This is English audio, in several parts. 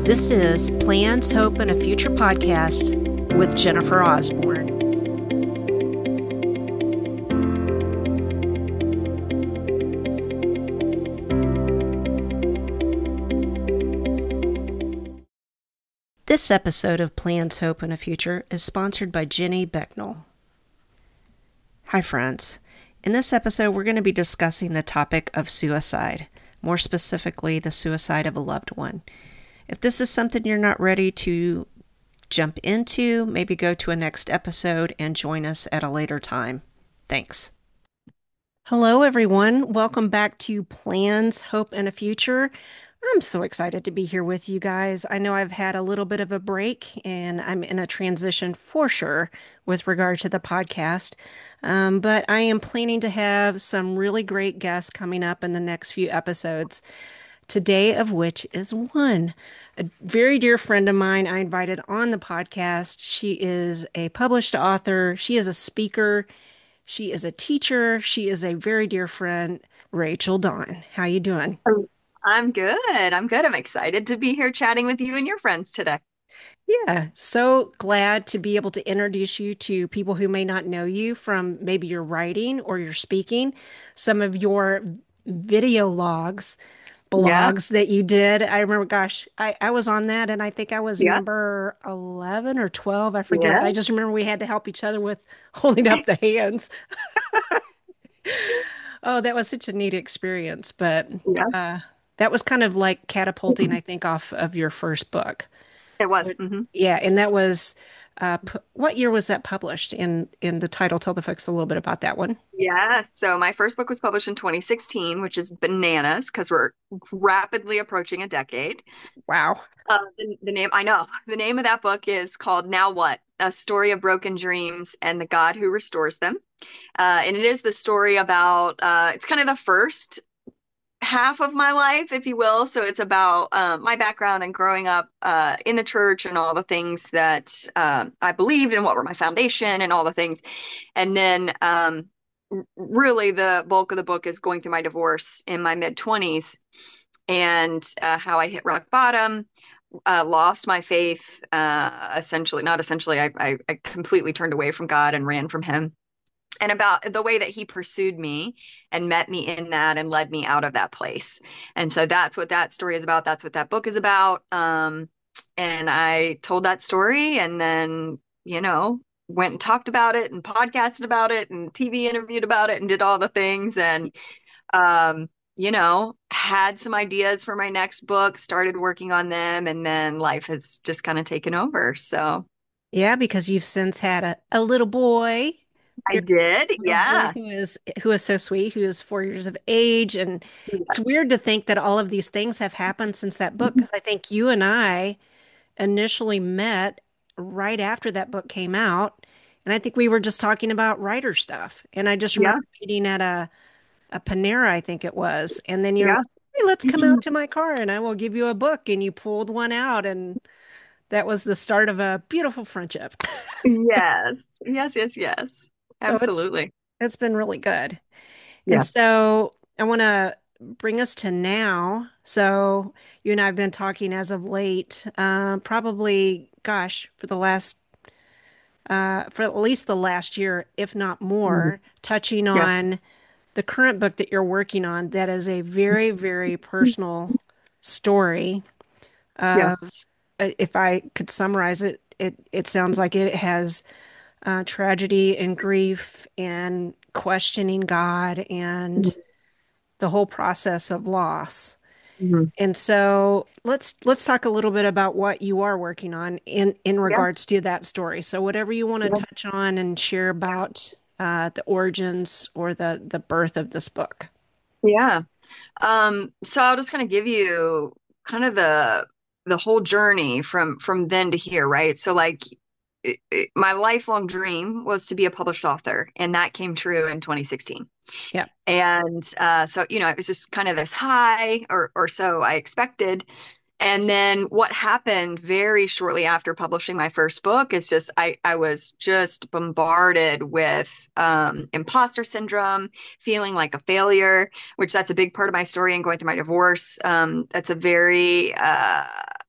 This is Plans, Hope, and a Future podcast with Jennifer Osborne. This episode of Plans, Hope, and a Future is sponsored by Jenny Becknell. Hi, friends. In this episode, we're going to be discussing the topic of suicide, more specifically, the suicide of a loved one. If this is something you're not ready to jump into, maybe go to a next episode and join us at a later time. Thanks. Hello, everyone. Welcome back to Plans, Hope, and a Future. I'm so excited to be here with you guys. I know I've had a little bit of a break and I'm in a transition for sure with regard to the podcast. But I am planning to have some really great guests coming up in the next few episodes, today of which is one. A very dear friend of mine I invited on the podcast. She is a published author. She is a speaker. She is a teacher. She is a very dear friend, Rachel Dawn. How you doing? I'm good. I'm good. I'm excited to be here chatting with you and your friends today. Yeah, so glad to be able to introduce you to people who may not know you from maybe your writing or your speaking, some of your video logs, Yeah. blogs that you did. I remember, gosh, I was on that and I think I was Yeah. number 11 or 12. I forget, Yeah. but I just remember we had to help each other with holding up the hands. Oh, that was such a neat experience, but Yeah. uh, that was kind of like catapulting, I think, off of your first book. It was. But- Yeah, and that was what year was that published in the title? Tell the folks a little bit about that one. Yeah. So my first book was published in 2016, which is bananas because we're rapidly approaching a decade. Wow. The name, I know, the name of that book is called Now What? A Story of Broken Dreams and the God Who Restores Them. And it is the story about, it's kind of the first half of my life, if you will. So it's about my background and growing up in the church and all the things that I believed and what were my foundation and all the things. And then really the bulk of the book is going through my divorce in my mid 20s and how I hit rock bottom. Lost my faith, essentially, not essentially, I completely turned away from God and ran from Him and about the way that he pursued me and met me in that and led me out of that place. And so that's what that story is about. That's what that book is about. And I told that story and then, went and talked about it and podcasted about it and TV interviewed about it and did all the things and, had some ideas for my next book, started working on them, and then life has just kind of taken over. So Yeah, because you've since had a little boy, I your did. little boy Yeah. who is so sweet, who is 4 years of age, and it's weird to think that all of these things have happened since that book, because I think you and I initially met right after that book came out, and I think we were just talking about writer stuff, and I just remember Yeah. meeting at a Panera, I think it was. And then you're like, Yeah. hey, let's come out to my car and I will give you a book. And you pulled one out. And that was the start of a beautiful friendship. Yes. Yes, yes, yes. So Absolutely. it's been really good. And Yeah. so I want to bring us to now. So you and I have been talking as of late, probably, gosh, for at least the last year, if not Mhm. more, touching Yeah. on the current book that you're working on. That is a very, very personal story Yeah. of, if I could summarize it, it sounds like it has tragedy and grief and questioning God and the whole process of loss. Mhm. And so let's talk a little bit about what you are working on in Yeah. regards to that story. So whatever you want to Yeah. touch on and share about the origins or the birth of this book. Yeah. So I'll just kind of give you kind of the whole journey from then to here, right? So like my lifelong dream was to be a published author, and that came true in 2016. Yeah. And so, it was just kind of this high, or so I expected. And then what happened very shortly after publishing my first book is just I was just bombarded with imposter syndrome, feeling like a failure, which that's a big part of my story and going through my divorce. That's a very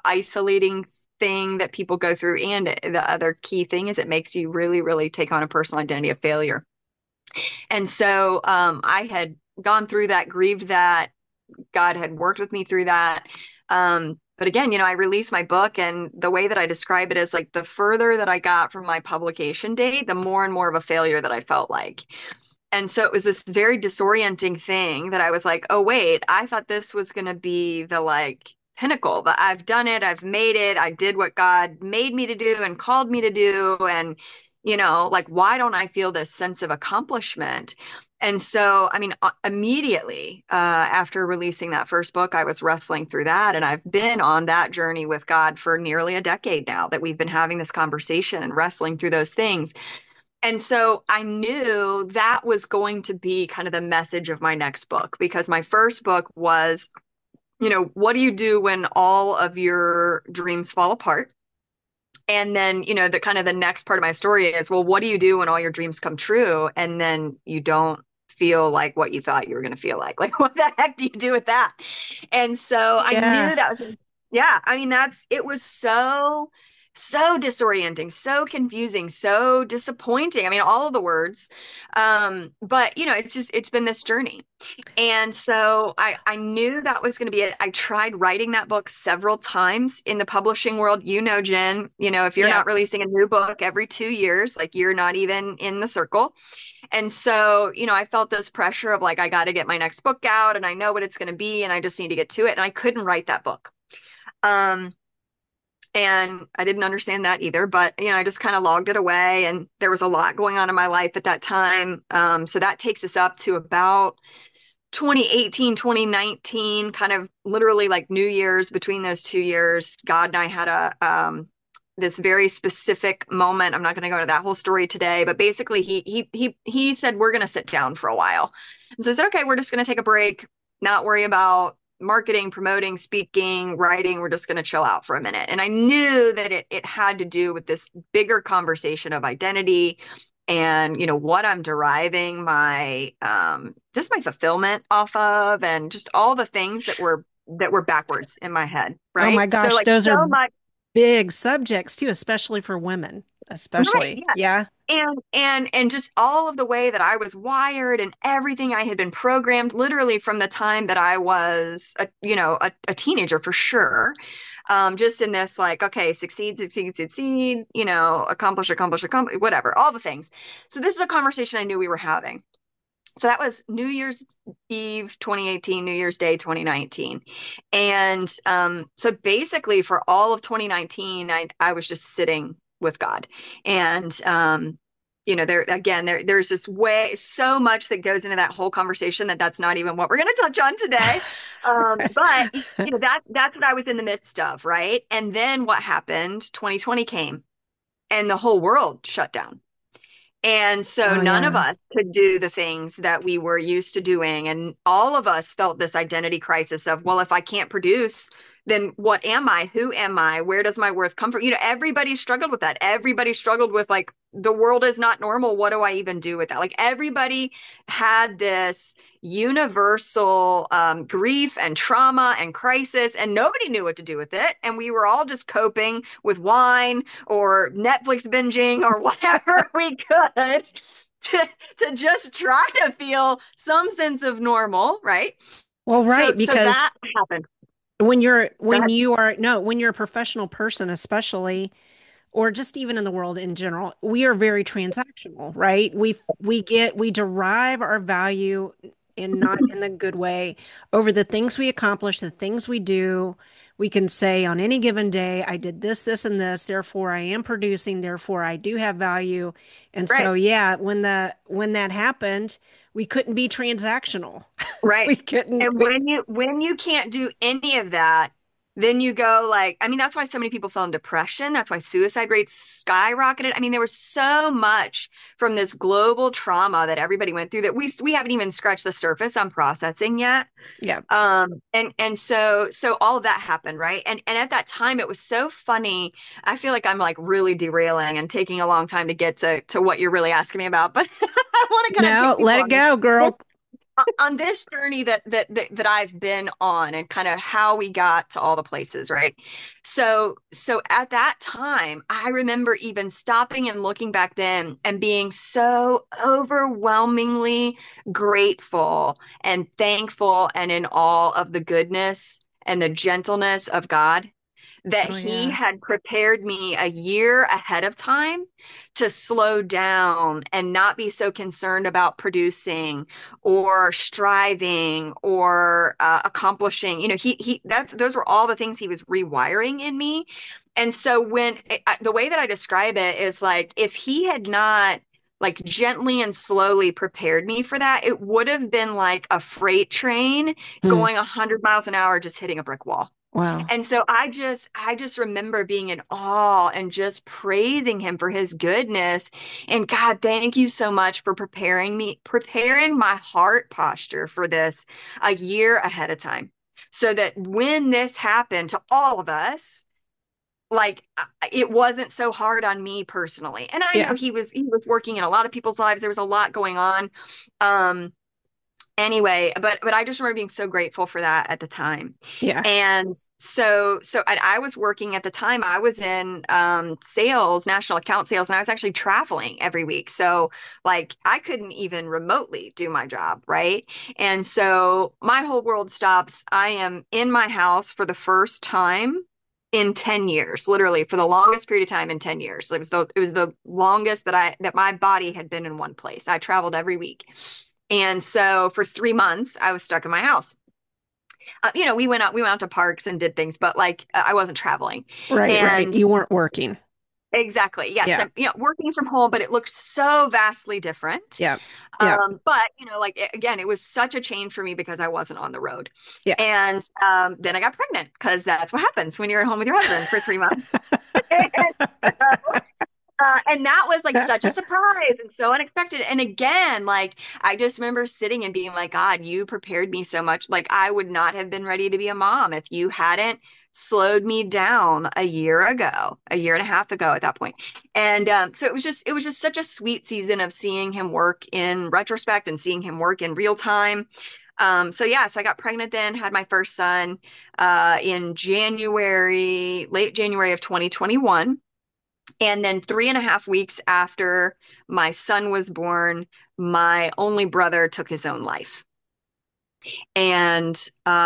isolating thing that people go through. And the other key thing is it makes you really, really take on a personal identity of failure. And so I had gone through that, grieved that. God had worked with me through that. But again, I released my book, and the way that I describe it is like the further that I got from my publication date, the more and more of a failure that I felt like. And so it was this very disorienting thing that I was like, oh, wait, I thought this was going to be the like pinnacle, but I've done it. I've made it. I did what God made me to do and called me to do. And, like, why don't I feel this sense of accomplishment? And so, I mean, immediately after releasing that first book, I was wrestling through that. And I've been on that journey with God for nearly a decade now that we've been having this conversation and wrestling through those things. And so I knew that was going to be kind of the message of my next book, because my first book was, what do you do when all of your dreams fall apart? And then, the kind of the next part of my story is, well, what do you do when all your dreams come true and then you don't feel like what you thought you were going to feel like? Like, what the heck do you do with that? And so I Yeah. knew that was, yeah, I mean, it was so disorienting, so confusing, so disappointing. I mean, all of the words. But it's been this journey. And so I knew that was going to be it. I tried writing that book several times in the publishing world. Jen, if you're Yeah. not releasing a new book every 2 years, like you're not even in the circle. And so, I felt this pressure of like, I got to get my next book out and I know what it's going to be and I just need to get to it. And I couldn't write that book. Um, and I didn't understand that either, but I just kind of logged it away, and there was a lot going on in my life at that time. So that takes us up to about 2018, 2019, kind of literally like New Year's. Between those 2 years, God and I had this very specific moment. I'm not going to go into that whole story today, but basically he said, we're going to sit down for a while. And so I said, okay, we're just going to take a break, not worry about marketing, promoting, speaking, writing. We're just going to chill out for a minute. And I knew that it had to do with this bigger conversation of identity and what I'm deriving my just my fulfillment off of, and just all the things that were backwards in my head, Oh my right? So gosh, like those are so much. big subjects too, especially for women, Right, especially. yeah. Yeah. And just all of the way that I was wired and everything I had been programmed literally from the time that I was a teenager, for sure. Just in this like, okay, succeed, succeed, succeed, accomplish, accomplish, accomplish, whatever, all the things. So this is a conversation I knew we were having. So that was New Year's Eve 2018, New Year's Day 2019. And so basically for all of 2019, I was just sitting with God. And there's just so much that goes into that whole conversation that's not even what we're going to touch on today. But that's what I was in the midst of, right? And then what happened? 2020 came and the whole world shut down. And so Oh none of yeah. us could do the things that we were used to doing. And all of us felt this identity crisis of, well, if I can't produce, then what am I? Who am I? Where does my worth come from? Everybody struggled with that. Everybody struggled with like, the world is not normal. What do I even do with that? Like everybody had this universal grief and trauma and crisis, and nobody knew what to do with it. And we were all just coping with wine or Netflix binging or whatever we could to just try to feel some sense of normal, right? Well, So right, so because that happened. when you're Go when ahead. you are no, when you're a professional person, especially, or just even in the world in general, we are very transactional, right? We derive our value in not in the good way over the things we accomplish, the things we do. We can say on any given day, I did this, this, and this, therefore I am producing, therefore I do have value. And Right. so yeah, when that happened, we couldn't be transactional. Right. We couldn't And we when you can't do any of that, then you go like, I mean, that's why so many people fell in depression. That's why suicide rates skyrocketed. I mean, there was so much from this global trauma that everybody went through that we haven't even scratched the surface on processing yet. yeah. And so all of that happened, right? And at that time it was so funny. I feel like I'm like really derailing and taking a long time to get to what you're really asking me about, but I want to kind of No, take people let it on this go, girl. on this journey that I've been on and kind of how we got to all the places, right? So at that time, I remember even stopping and looking back then and being so overwhelmingly grateful and thankful and in awe of the goodness and the gentleness of God, that Oh, he yeah. had prepared me a year ahead of time to slow down and not be so concerned about producing or striving or accomplishing. He that's those were all the things he was rewiring in me. And so the way that I describe it is like if he had not like gently and slowly prepared me for that, it would have been like a freight train Hmm. going 100 miles an hour just hitting a brick wall. Wow. And so I just remember being in awe and just praising him for his goodness. And God, thank you so much for preparing my heart posture for this a year ahead of time. So that when this happened to all of us, like it wasn't so hard on me personally. And I know Yeah. he was working in a lot of people's lives. There was a lot going on. Um, anyway, but I just remember being so grateful for that at the time. Yeah. And I was working at the time. I was in sales, national account sales, and I was actually traveling every week. So like I couldn't even remotely do my job, right? And so my whole world stops. I am in my house for the first time in 10 years, literally for the longest period of time in 10 years. It was the longest that my body had been in one place. I traveled every week. And so for 3 months, I was stuck in my house. We went out to parks and did things, but like I wasn't traveling. Right, right. And You weren't working. exactly, yes, Yeah. I'm, working from home, but it looked so vastly different. Yeah. Yeah. But like again, it was such a change for me because I wasn't on the road. Yeah. And then I got pregnant because that's what happens when you're at home with your husband for 3 months. And that was like such a surprise and so unexpected. And again, like I just remember sitting and being like, God, you prepared me so much. Like I would not have been ready to be a mom if you hadn't slowed me down a year ago, a year and a half ago at that point. And so it was just such a sweet season of seeing him work in retrospect and seeing him work in real time. So I got pregnant then, had my first son in late January of 2021. And then 3.5 weeks after my son was born, my only brother took his own life. And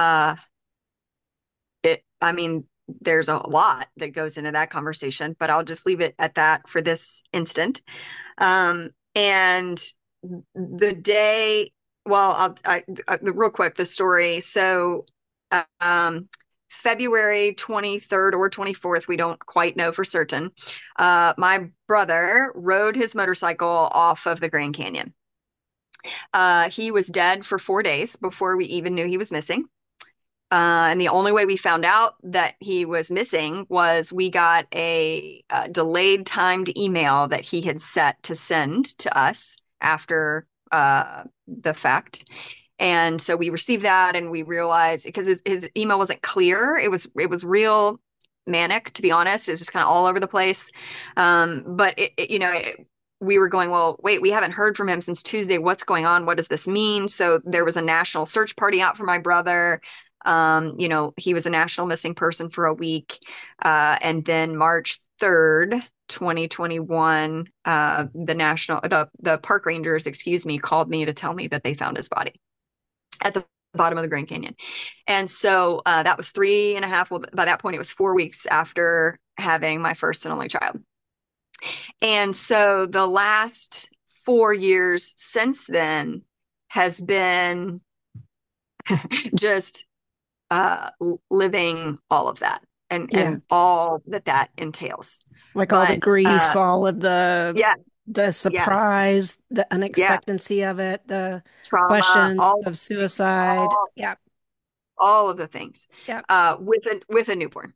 I mean, there's a lot that goes into that conversation, but I'll just leave it at that for this instant. And the day, well, real quick, the story. So, um, February 23rd or 24th, we don't quite know for certain. My brother rode his motorcycle off of the Grand Canyon. He was dead for 4 days before we even knew he was missing. And the only way we found out that he was missing was we got a delayed timed email that he had set to send to us after the fact. And so we received that and we realized because his email wasn't clear, it was real manic, to be honest. It was just kind of all over the place. But we were going, well, wait, we haven't heard from him since Tuesday. What's going on? What does this mean? So there was a national search party out for my brother. He was a national missing person for a week. And then March 3rd, 2021, the park rangers, excuse me, called me to tell me that they found his body at the bottom of the Grand Canyon. And so that was 3.5. Well, by that point, it was 4 weeks after having my first and only child. And so the last 4 years since then has been just living all of that and Yeah. all that entails. Like all the But grief, all of the yeah, the yes, surprise, the yes, unexpectancy of it, the trauma, questions of suicide. all, Yeah. all of the things Yeah. with a newborn.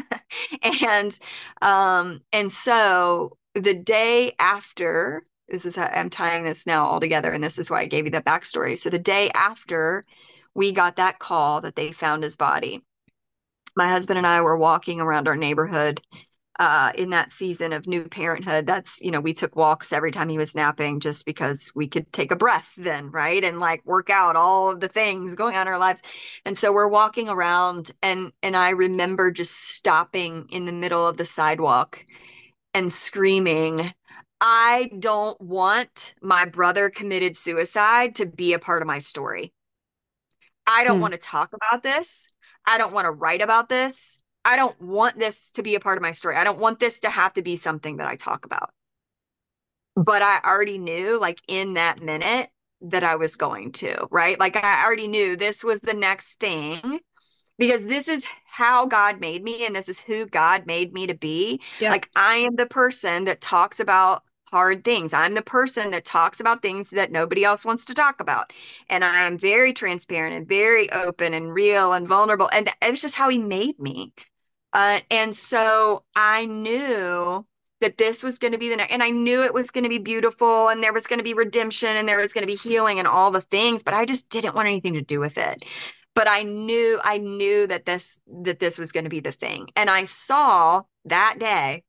And so the day after, this is how I'm tying this now all together, and this is why I gave you that backstory. So the day after we got that call that they found his body, my husband and I were walking around our neighborhood in that season of new parenthood. That's, we took walks every time he was napping just because we could take a breath then, right? And like work out all of the things going on in our lives. And so we're walking around and I remember just stopping in the middle of the sidewalk and screaming, I don't want my brother committed suicide to be a part of my story. I don't Hmm. want to talk about this. I don't want to write about this. I don't want this to be a part of my story. I don't want this to have to be something that I talk about. But I already knew, like in that minute, that I was going to, right? Like I already knew this was the next thing because this is how God made me and this is who God made me to be. Yep. Like I am the person that talks about hard things. I'm the person that talks about things that nobody else wants to talk about. And I am very transparent and very open and real and vulnerable. And it's just how he made me. And so I knew that this was going to be the next, and I knew it was going to be beautiful and there was going to be redemption and there was going to be healing and all the things, but I just didn't want anything to do with it. But I knew that this was going to be the thing. And I saw that day,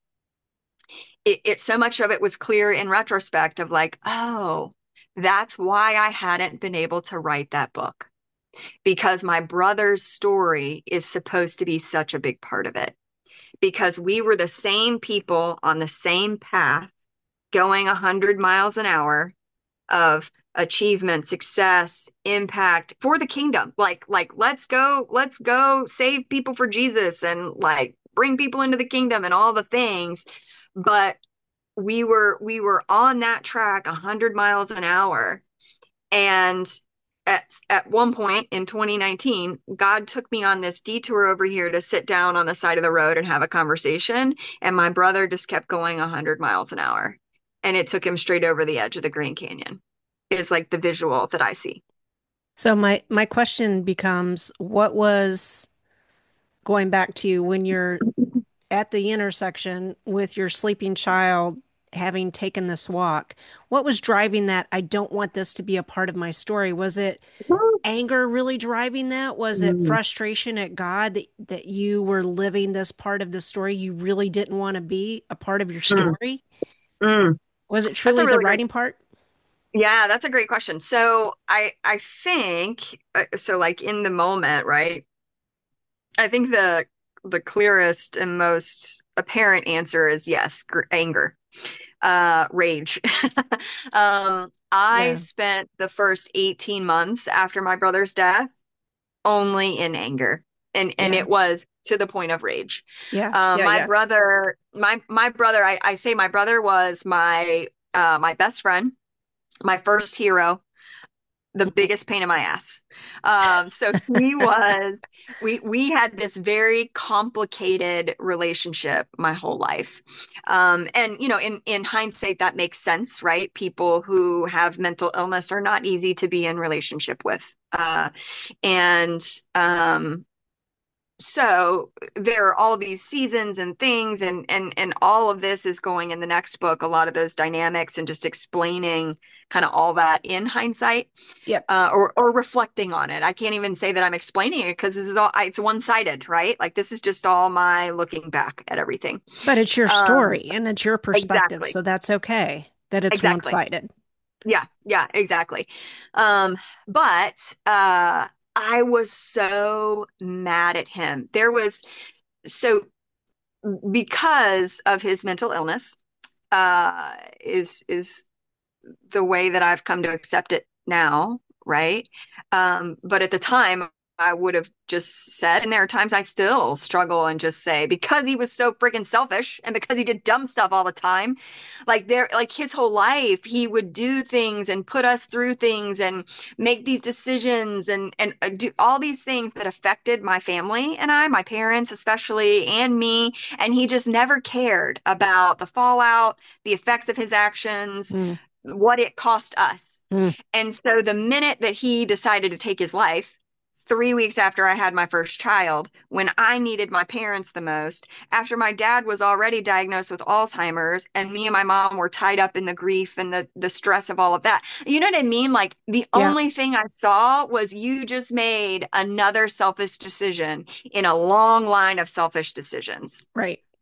so much of it was clear in retrospect of like, oh, that's why I hadn't been able to write that book because my brother's story is supposed to be such a big part of it because we were the same people on the same path going 100 miles an hour of achievement, success, impact for the kingdom. Like let's go save people for Jesus and like bring people into the kingdom and all the things. But we were on that track 100 miles an hour. And at one point in 2019, God took me on this detour over here to sit down on the side of the road and have a conversation. And my brother just kept going 100 miles an hour. And it took him straight over the edge of the Grand Canyon, is like the visual that I see. So my question becomes, what was going back to when you're at the intersection with your sleeping child having taken this walk? What was driving that? I don't want this to be a part of my story. Was it anger really driving that? Was it Mm, frustration at God that you were living this part of the story you really didn't want to be a part of your mm, story? mm. Was it That's a truly the really great, writing part? yeah, that's a great question. So I think so like in the moment, right? I think the clearest and most apparent answer is yes, anger, rage. I Yeah. spent the first 18 months after my brother's death only in anger. And Yeah. it was to the point of rage. Yeah. Yeah. My Yeah. brother, my brother, I say my brother was my best friend, my first hero, the biggest pain in my ass. So he was, we had this very complicated relationship my whole life. And in hindsight, that makes sense, right? People who have mental illness are not easy to be in relationship with. And so there are all these seasons and things and all of this is going in the next book, a lot of those dynamics and just explaining kind of all that in hindsight, Yep. or reflecting on it. I can't even say that I'm explaining it because this is all it's one-sided, right? Like this is just all my looking back at everything. But it's your Um, story and it's your perspective, exactly. so that's okay that it's Exactly. one-sided. Yeah, yeah, exactly. Um, but I was so mad at him. So because of his mental illness, is the way that I've come to accept it now, right? But at the time, I would have just said, and there are times I still struggle and just say, because he was so freaking selfish and because he did dumb stuff all the time, like his whole life, he would do things and put us through things and make these decisions and do all these things that affected my family and my parents especially, and me. And he just never cared about the fallout, the effects of his actions, Mm, what it cost us. mm. And so the minute that he decided to take his life, 3 weeks after I had my first child, when I needed my parents the most, after my dad was already diagnosed with Alzheimer's, and me and my mom were tied up in the grief and the stress of all of that. You know what I mean? Like the Yeah. only thing I saw was you just made another selfish decision in a long line of selfish decisions. Right.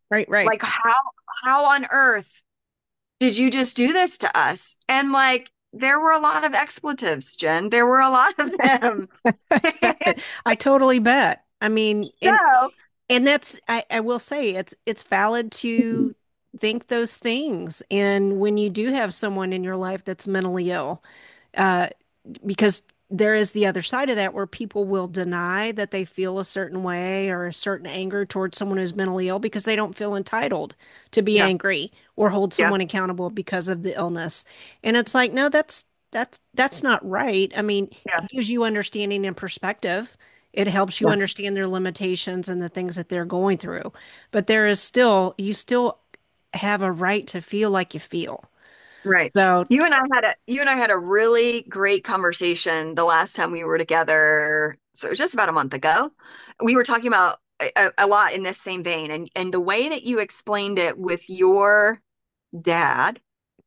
Right, right. Like how on earth did you just do this to us? And like there were a lot of expletives, Jen. There were a lot of them. I bet. I totally bet. I mean, So, and that's I will say it's valid to think those things. And when you do have someone in your life that's mentally ill, uh, because there is the other side of that where people will deny that they feel a certain way or a certain anger towards someone who's mentally ill because they don't feel entitled to be yeah, angry or hold yeah, someone accountable because of the illness. And it's like, no, that's not right. I mean, yeah, it gives you understanding and perspective. It helps you yeah. understand their limitations and the things that they're going through. But there is still, you still have a right to feel like you feel. Right. So, You and I had a really great conversation the last time we were together. So it was just about a month ago. We were talking about a lot in this same vein, and the way that you explained it with your dad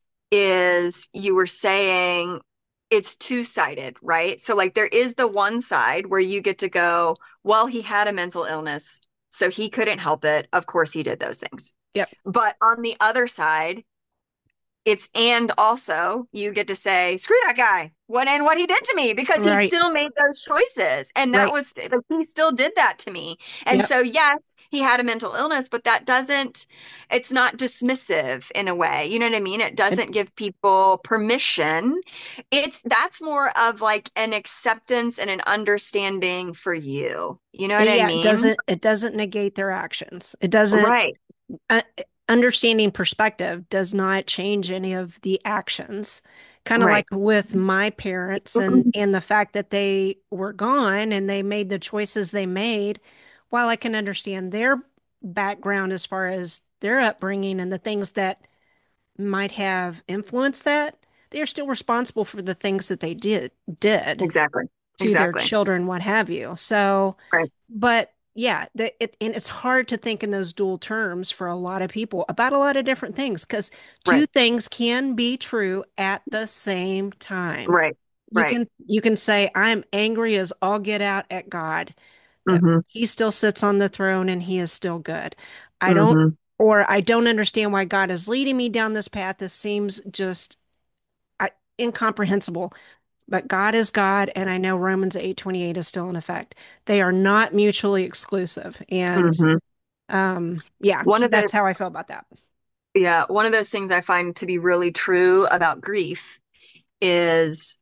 is you were saying it's two-sided, right? So like there is the one side where you get to go, well, he had a mental illness, so he couldn't help it. Of course he did those things. yep, But on the other side, it's and also you get to say, screw that guy, what he did to me, because he right, still made those choices. And that right, was like he still did that to me. And yep. so yes, he had a mental illness, but that doesn't, it's not dismissive in a way. You know what I mean? It It, doesn't give people permission. It's that's more of like an acceptance and an understanding for you. You know what I yeah, mean? it doesn't negate their actions. It doesn't Right. uh, understanding perspective does not change any of the actions. Kind of Right. like with my parents and the fact that they were gone and they made the choices they made, while I can understand their background as far as their upbringing and the things that might have influenced that, they are still responsible for the things that they did Exactly. to their Exactly. children, what have you. So, Right. but yeah, and it's hard to think in those dual terms for a lot of people about a lot of different things because two Right. things can be true at the same time. Right. Right. You can say I'm angry as all get out at God, that Hmm. he still sits on the throne and he is still good. I don't Hmm. I don't understand why God is leading me down this path. This seems just incomprehensible. But God is God, and I know Romans 8:28 is still in effect. They are not mutually exclusive. And Hmm. yeah, One so of the that's how I feel about that. yeah, one of those things I find to be really true about grief is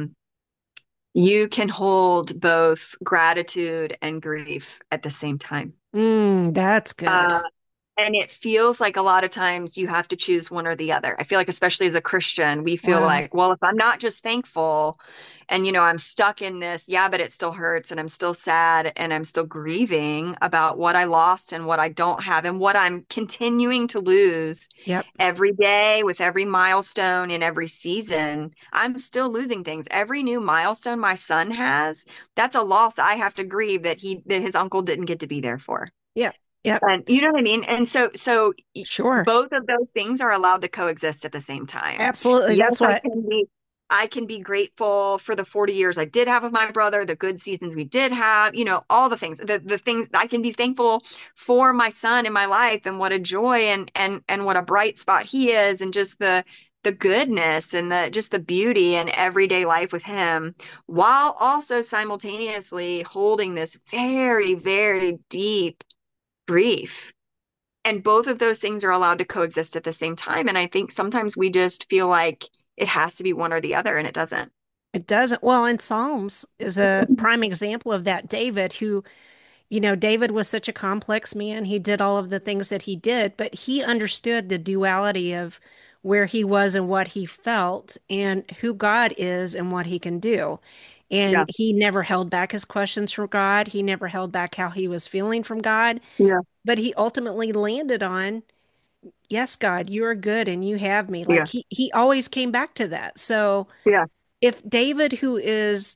you can hold both gratitude and grief at the same time. That's good. Uh, And it feels like a lot of times you have to choose one or the other. I feel like, especially as a Christian, we feel Wow. like, well, if I'm not just thankful and, I'm stuck in this, yeah, but it still hurts and I'm still sad and I'm still grieving about what I lost and what I don't have and what I'm continuing to lose Yep. every day with every milestone in every season. I'm still losing things. Every new milestone my son has, that's a loss I have to grieve that his uncle didn't get to be there for. Yep. Yep. And you know what I mean? And Sure. both of those things are allowed to coexist at the same time. Absolutely. Yes, That's what, I can be grateful for the 40 years I did have with my brother, the good seasons we did have, all the things. The things I can be thankful for my son in my life and what a joy and what a bright spot he is and just the goodness and the just the beauty in everyday life with him, while also simultaneously holding this very, very deep grief. And both of those things are allowed to coexist at the same time. And I think sometimes we just feel like it has to be one or the other, and it doesn't. it doesn't. Well, in Psalms is a prime example of that. David, who, David was such a complex man. He did all of the things that he did, but he understood the duality of where he was and what he felt and who God is and what he can do. And Yeah. he never held back his questions from God. He never held back how he was feeling from God, Yeah. but he ultimately landed on, yes, God, you are good and you have me. Like Yeah. he always came back to that. So Yeah. if David, who is,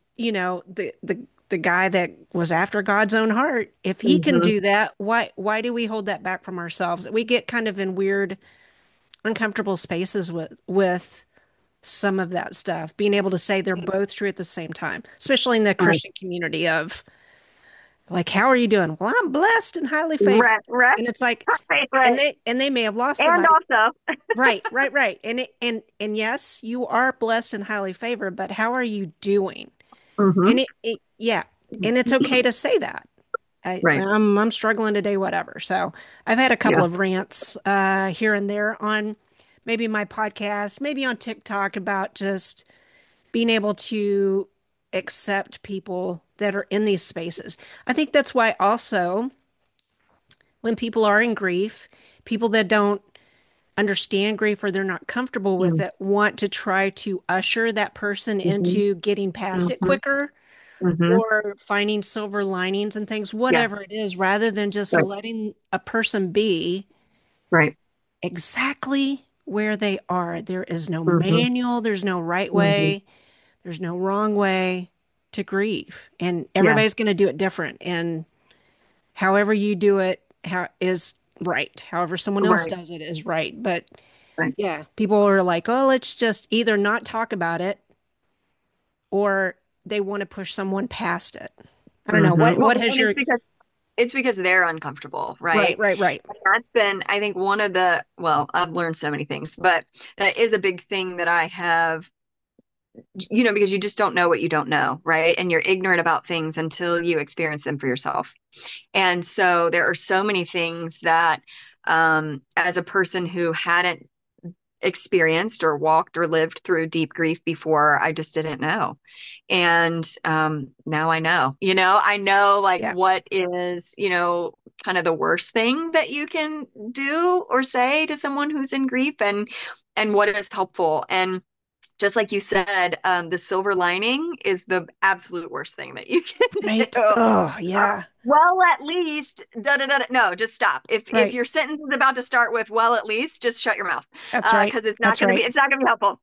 the guy that was after God's own heart, if he can Hmm. do that, why do we hold that back from ourselves? We get kind of in weird, uncomfortable spaces with some of that stuff, being able to say they're both true at the same time, especially in the Right. Christian community of Like, how are you doing? Well, I'm blessed and highly favored. Right, right, And it's like, right, and right. they may have lost And somebody. also, Right, right, right. And yes, you are blessed and highly favored, but how are you doing? hmm And yeah, and it's okay to say that. right. I'm struggling today, whatever. So I've had a couple Yeah. of rants here and there on maybe my podcast, maybe on TikTok about just being able to accept people that are in these spaces. I think that's why also when people are in grief, people that don't understand grief or they're not comfortable with it want to try to usher that person Mm-hmm. into getting past it hmm quicker hmm or finding silver linings and things, Yeah. whatever it is, rather than just Right. letting a person be Right. exactly where they are. There is no hmm manual, there's no right hmm way, there's no wrong way to grieve. And Yeah. everybody's going to do it different. And however you do it how is right. However someone else Right. does it is right. But Right. yeah, people are like, oh, let's just either not talk about it or they want to push someone past it. I don't know. Well, What has and your it's because they're uncomfortable, right, right? right, right. And that's been, I think, one of the, well, I've learned so many things, but that is a big thing that I have, because you just don't know what you don't know, right? And you're ignorant about things until you experience them for yourself. And so there are so many things that, as a person who hadn't experienced or walked or lived through deep grief before, I just didn't know. And now I know, I know like Yeah. what is, kind of the worst thing that you can do or say to someone who's in grief and what is helpful. And just like you said, the silver lining is the absolute worst thing that you can Right. do. Oh, yeah. Well, at least, da da da. No, just stop. If Right. your sentence is about to start with "well, at least," just shut your mouth, That's right. because That's right. it's not gonna be helpful.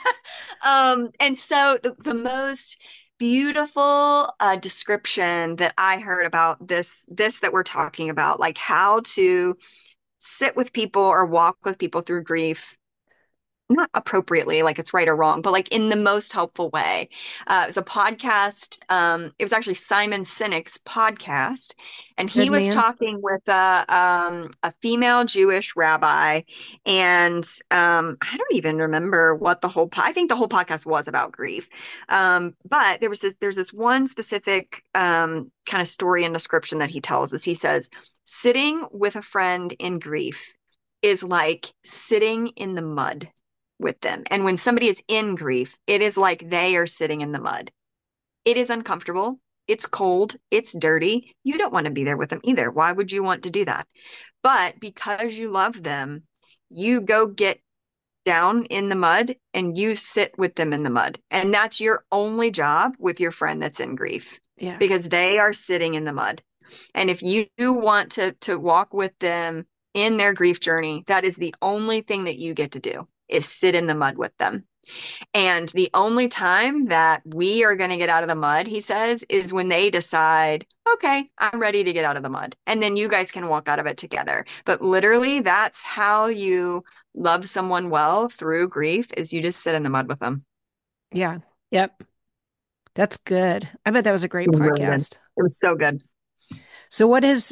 And so the most beautiful description that I heard about this that we're talking about, like how to sit with people or walk with people through grief, not appropriately, like it's right or wrong, but like in the most helpful way. It was a podcast. It was actually Simon Sinek's podcast, and he Good was man. talking with a female Jewish rabbi, and I don't even remember what I think the whole podcast was about grief. But there's this one specific kind of story and description that he tells us. He says, sitting with a friend in grief is like sitting in the mud with them. And when somebody is in grief, it is like they are sitting in the mud. It is uncomfortable. It's cold. It's dirty. You don't want to be there with them either. Why would you want to do that? But because you love them, you go get down in the mud and you sit with them in the mud. And that's your only job with your friend that's in grief Yeah. because they are sitting in the mud. And if you want to walk with them in their grief journey, that is the only thing that you get to do is sit in the mud with them. And the only time that we are going to get out of the mud, he says, is when they decide, okay, I'm ready to get out of the mud. And then you guys can walk out of it together. But literally, that's how you love someone well through grief is you just sit in the mud with them. Yeah. Yep. That's good. I bet that was a It great was really good. podcast. It was so good. So what is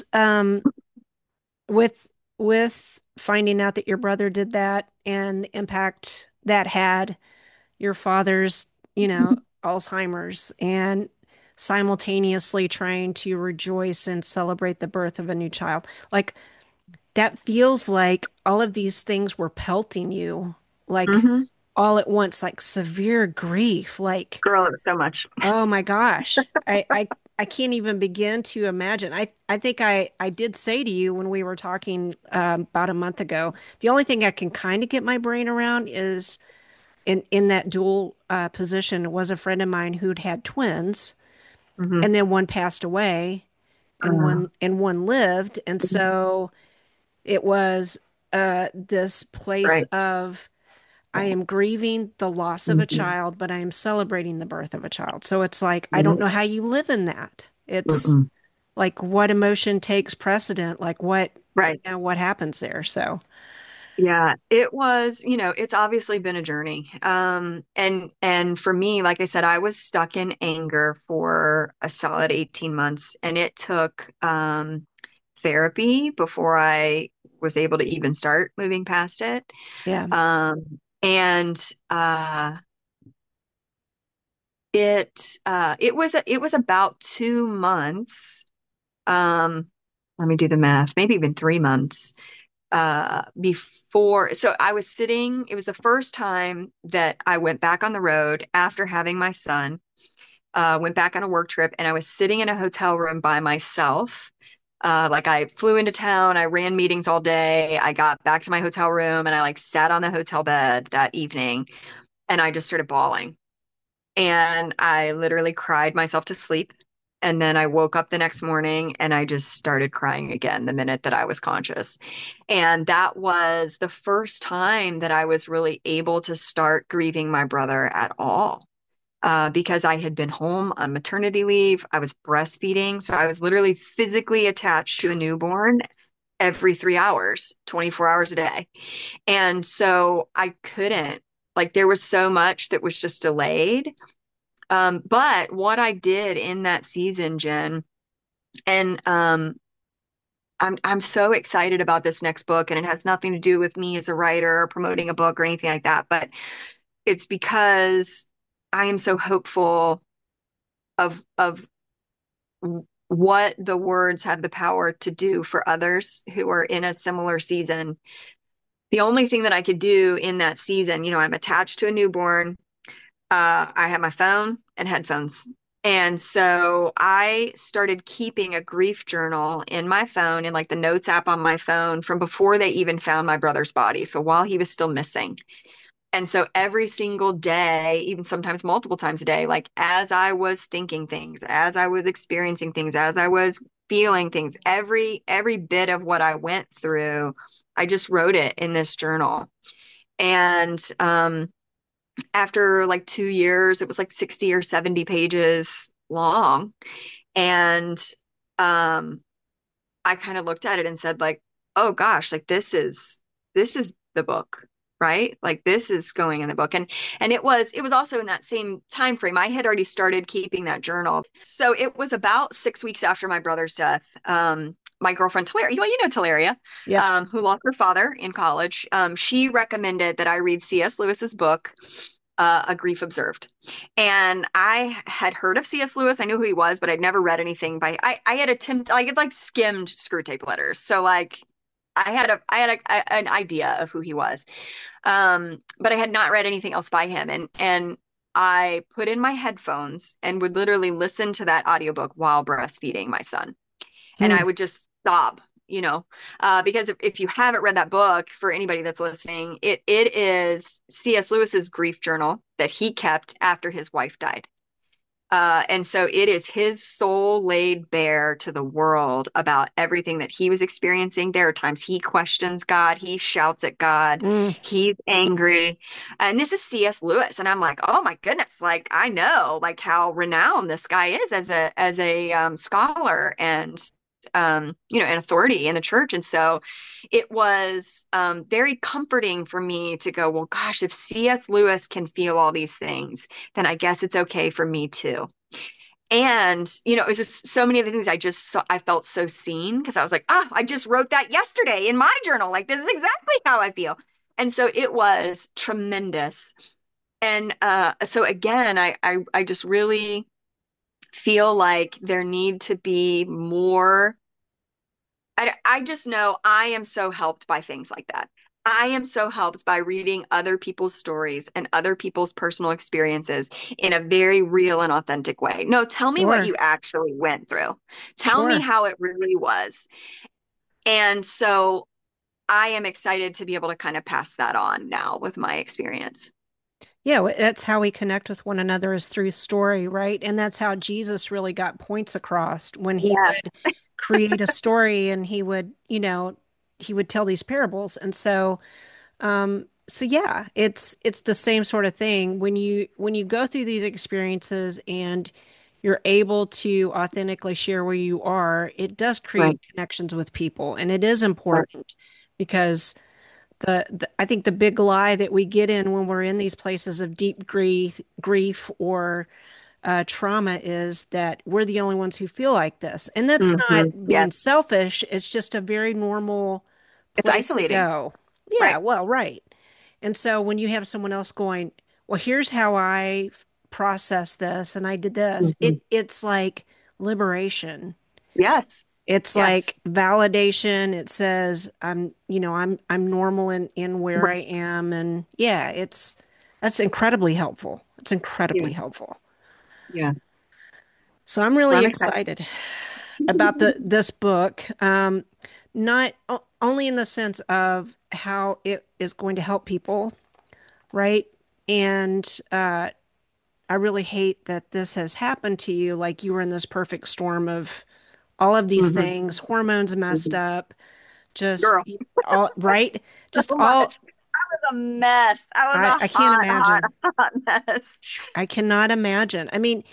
with finding out that your brother did that and the impact that had your father's, Alzheimer's and simultaneously trying to rejoice and celebrate the birth of a new child. Like that feels like all of these things were pelting you like hmm all at once, like severe grief. Like, Girl, it was so much. oh my gosh. I can't even begin to imagine. I think I did say to you when we were talking about a month ago, the only thing I can kind of get my brain around is in that dual position was a friend of mine who'd had twins, hmm and then one passed away, and Uh, one lived, and so it was this place right. of I am grieving the loss of a hmm child, but I am celebrating the birth of a child. So it's like I don't Yep. know how you live in that. It's Mm-mm. like what emotion takes precedent, like what Right. what happens there. So Yeah, it was, it's obviously been a journey. And for me, like I said, I was stuck in anger for a solid 18 months, and it took therapy before I was able to even start moving past it. Yeah. And it was about 2 months. Let me do the math, maybe even 3 months before. So I was sitting, it was the first time that I went back on the road after having my son, went back on a work trip, and I was sitting in a hotel room by myself. Like I flew into town, I ran meetings all day. I got back to my hotel room and I like sat on the hotel bed that evening and I just started bawling. And I literally cried myself to sleep. And then I woke up the next morning and I just started crying again the minute that I was conscious. And that was the first time that I was really able to start grieving my brother at all. Because I had been home on maternity leave, I was breastfeeding. So I was literally physically attached to a newborn every 3 hours, 24 hours a day. And so I couldn't, like, there was so much that was just delayed. But what I did in that season, Jen, and I'm so excited about this next book, and it has nothing to do with me as a writer or promoting a book or anything like that, but it's because I am so hopeful of what the words have the power to do for others who are in a similar season. The only thing that I could do in that season, I'm attached to a newborn. I had my phone and headphones. And so I started keeping a grief journal in my phone, in like the notes app on my phone, from before they even found my brother's body. So while he was still missing. And so every single day, even sometimes multiple times a day, like as I was thinking things, as I was experiencing things, as I was feeling things, every bit of what I went through, I just wrote it in this journal. And after like 2 years, it was like 60 or 70 pages long. And um, I kind of looked at it and said, like, oh gosh, like this is the book, right? Like this is going in the book. And it was also in that same time frame. I had already started keeping that journal. So it was about 6 weeks after my brother's death. My girlfriend Talaria, well, Talaria, Yep. who lost her father in college, she recommended that I read C.S. Lewis's book, A Grief Observed. And I had heard of C.S. Lewis. I knew who he was, but I'd never read anything by. I had attempted, like, it like skimmed Screw Tape Letters, so like an idea of who he was, but I had not read anything else by him. And I put in my headphones and would literally listen to that audiobook while breastfeeding my son, and Hmm. I would just sob, because if you haven't read that book, for anybody that's listening, it is C.S. Lewis's grief journal that he kept after his wife died. And so it is his soul laid bare to the world about everything that he was experiencing. There are times he questions God, he shouts at God, Mm. he's angry. And this is C.S. Lewis. And I'm like, oh my goodness, like I know like how renowned this guy is as a scholar and an authority in the church. And so it was very comforting for me to go, well, gosh, if C.S. Lewis can feel all these things, then I guess it's okay for me too. And, it was just so many of the things I just saw, I felt so seen because I was like, I just wrote that yesterday in my journal. Like, this is exactly how I feel. And so it was tremendous. And so again, I just really feel like there need to be more. I just know I am so helped by things like that. I am so helped by reading other people's stories and other people's personal experiences in a very real and authentic way. No, tell me what Sure. you actually went through. Tell me Sure. how it really was. And so I am excited to be able to kind of pass that on now with my experience. Yeah, that's how we connect with one another is through story, right? And that's how Jesus really got points across when he Yeah, would create a story and he would, he would tell these parables. And so yeah, it's the same sort of thing when you go through these experiences and you're able to authentically share where you are, it does right, create connections with people, and it is right, important because I think the big lie that we get in when we're in these places of deep grief or trauma is that we're the only ones who feel like this. And that's Hmm. not Yes. being selfish. It's just a very normal It's place to isolating. go. Yeah, Right. well, right. And so when you have someone else going, well, here's how I process this and I did this, Hmm. it's like liberation. Yes. It's Yes. like validation. It says I'm normal in where I Right. am, and yeah, that's incredibly helpful. It's Yeah. incredibly helpful. Yeah. So I'm So really I'm excited. excited about the this book. Not only in the sense of how it is going to help people, right? And I really hate that this has happened to you. Like you were in this perfect storm of all of these Hmm. things, hormones messed Hmm. up, just Girl, all right, so just much. all. I was a mess. I was a I can't hot, hot, imagine. hot mess. I cannot imagine. I mean,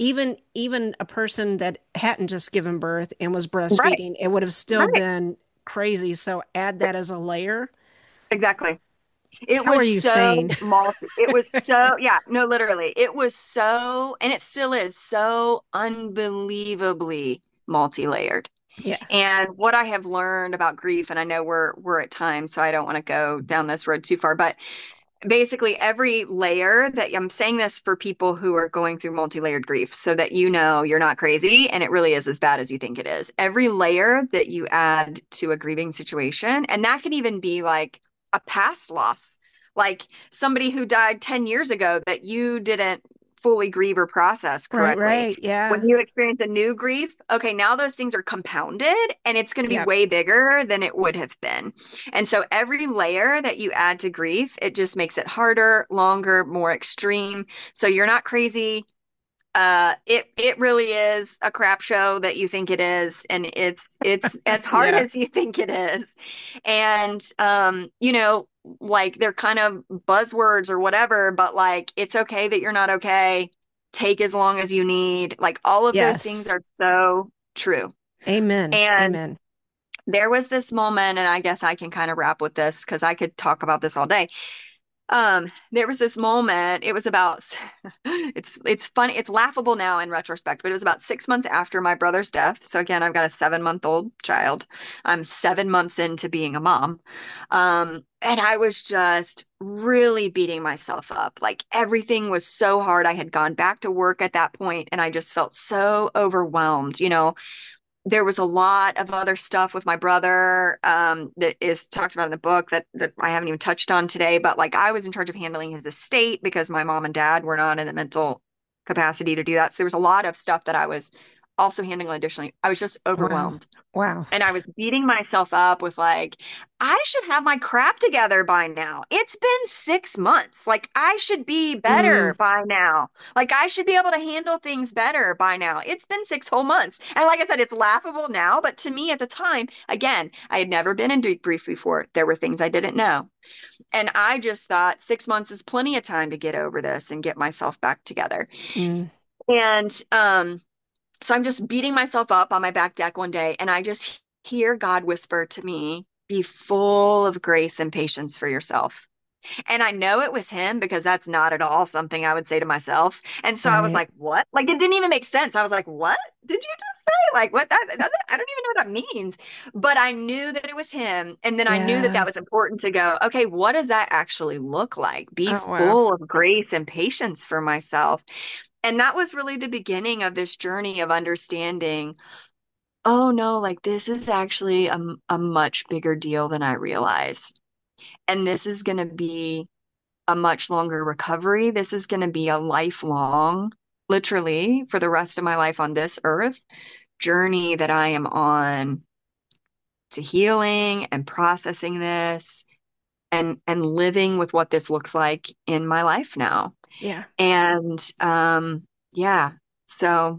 even a person that hadn't just given birth and was Right. breastfeeding, it would have still Right. been crazy. So add that as a layer. Exactly. It How are was you so sane? multi. It was so, yeah, no, literally. It was so, and it still is so unbelievably multi-layered. Yeah. And what I have learned about grief, and I know we're at time, so I don't want to go down this road too far, but basically every layer that I'm saying this for people who are going through multi-layered grief so that you know you're not crazy and it really is as bad as you think it is. Every layer that you add to a grieving situation, and that can even be like a past loss, like somebody who died 10 years ago that you didn't fully grieve or process Right, correctly. right. When Yeah. you experience a new grief, okay, now those things are compounded and it's going to be Yeah. way bigger than it would have been. And so every layer that you add to grief, it just makes it harder, longer, more extreme. So you're not crazy. It really is a crap show that you think it is, and it's as hard Yeah. as you think it is. And like they're kind of buzzwords or whatever, but like it's okay that you're not okay. Take as long as you need. Like all of those things Yes. are so true. Amen. And Amen. there was this moment, and I guess I can kind of wrap with this because I could talk about this all day. There was this moment, it was about it's funny, it's laughable now in retrospect, but it was about 6 months after my brother's death. So again, I've got a 7-month-old child. I'm 7 months into being a mom. And I was just really beating myself up. Like everything was so hard. I had gone back to work at that point, and I just felt so overwhelmed. There was a lot of other stuff with my brother that is talked about in the book that I haven't even touched on today. But like I was in charge of handling his estate because my mom and dad were not in the mental capacity to do that. So there was a lot of stuff that I was also handling additionally. I was just Wow. overwhelmed. Wow. And I was beating myself up with like, I should have my crap together by now. It's been 6 months. Like, I should be better Mm, by now. Like, I should be able to handle things better by now. It's been 6 whole months. And like I said, it's laughable now. But to me at the time, again, I had never been in deep grief before. There were things I didn't know. And I just thought 6 months is plenty of time to get over this and get myself back together. mm, And so I'm just beating myself up on my back deck one day, and I just hear God whisper to me, be full of grace and patience for yourself. And I know it was him because that's not at all something I would say to myself. And so I was right. like, what? Like it didn't even make sense. I was like, what did you just say? Like what I don't even know what that means. But I knew that it was him. And then I knew that Yeah. that was important to go, okay, what does that actually look like? Be Oh, wow. full of grace and patience for myself. And that was really the beginning of this journey of understanding, oh no, like this is actually a much bigger deal than I realized. And this is going to be a much longer recovery. This is going to be a lifelong, literally for the rest of my life on this earth, journey that I am on to healing and processing this and living with what this looks like in my life now. Yeah. And yeah, so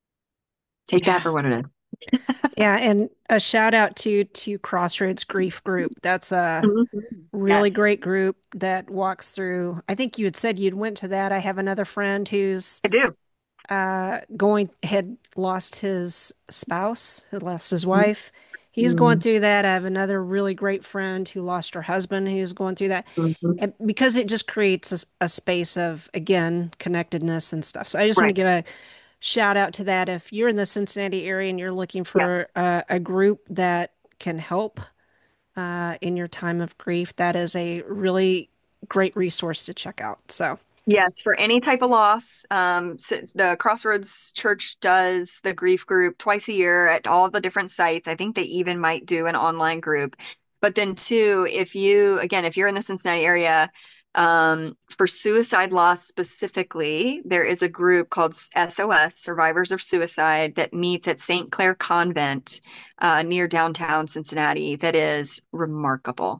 take that Yeah. for what it is. Yeah. And a shout out to Crossroads Grief Group. That's a Mhm. really Yes, great group that walks through. I think you had said you'd went to that. I have another friend who's I do. going had lost his spouse, had lost his Mhm. wife, he's going through that. I have another really great friend who lost her husband who's going through that. Mm-hmm. And because it just creates a space of, again, connectedness and stuff. So I just want to Right. give a shout out to that. If you're in the Cincinnati area and you're looking Yeah. for a group that can help in your time of grief, that is a really great resource to check out. So, Yes, for any type of loss. The Crossroads Church does the grief group twice a year at all the different sites. I think they even might do an online group. But then too, if you're in the Cincinnati area, for suicide loss specifically, there is a group called SOS, Survivors of Suicide, that meets at St. Clair Convent, near downtown Cincinnati. That is remarkable.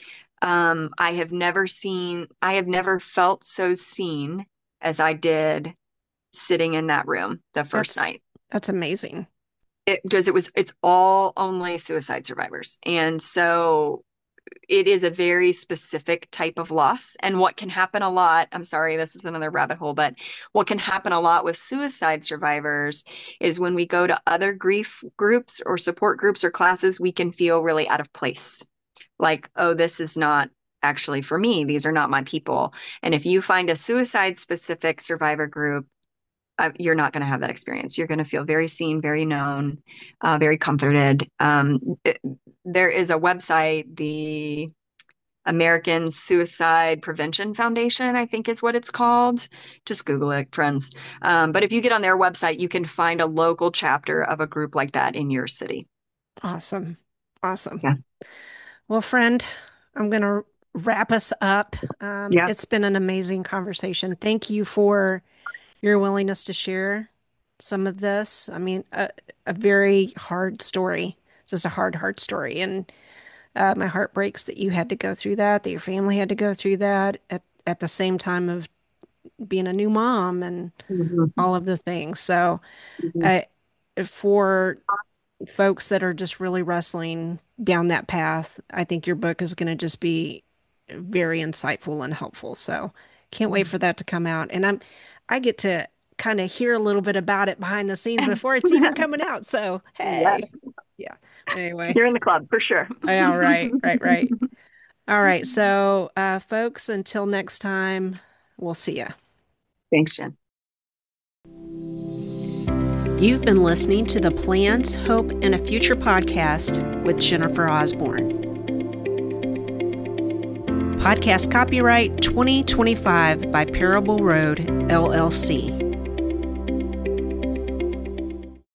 I have never felt so seen as I did sitting in that room the first that's night. that's amazing. It's all only suicide survivors. And so it is a very specific type of loss. And what can happen a lot, I'm sorry, this is another rabbit hole, but what can happen a lot with suicide survivors is when we go to other grief groups or support groups or classes, we can feel really out of place. Like, oh, this is not actually for me. These are not my people. And if you find a suicide specific survivor group, you're not going to have that experience. You're going to feel very seen, very known, very comforted. There is a website, the American Suicide Prevention Foundation, I think is what it's called. Just Google it, friends. But if you get on their website, you can find a local chapter of a group like that in your city. Awesome. Awesome. Yeah. Well, friend, I'm going to wrap us up. Yeah. It's been an amazing conversation. Thank you for your willingness to share some of this. I mean, a very hard story, just a hard story. And my heart breaks that you had to go through that your family had to go through that at the same time of being a new mom and Mhm. all of the things. So, Mhm. I, for folks that are just really wrestling down that path, I think your book is going to just be very insightful and helpful. So can't wait for that to come out. And I get to kind of hear a little bit about it behind the scenes before it's even coming out. So hey, Yes, yeah. Anyway, you're in the club for sure. all right, right. All right. So folks, until next time, we'll see ya. Thanks, Jen. You've been listening to the Plans, Hope, and a Future podcast with Jennifer Osborne. Podcast copyright 2025 by Parable Road, LLC.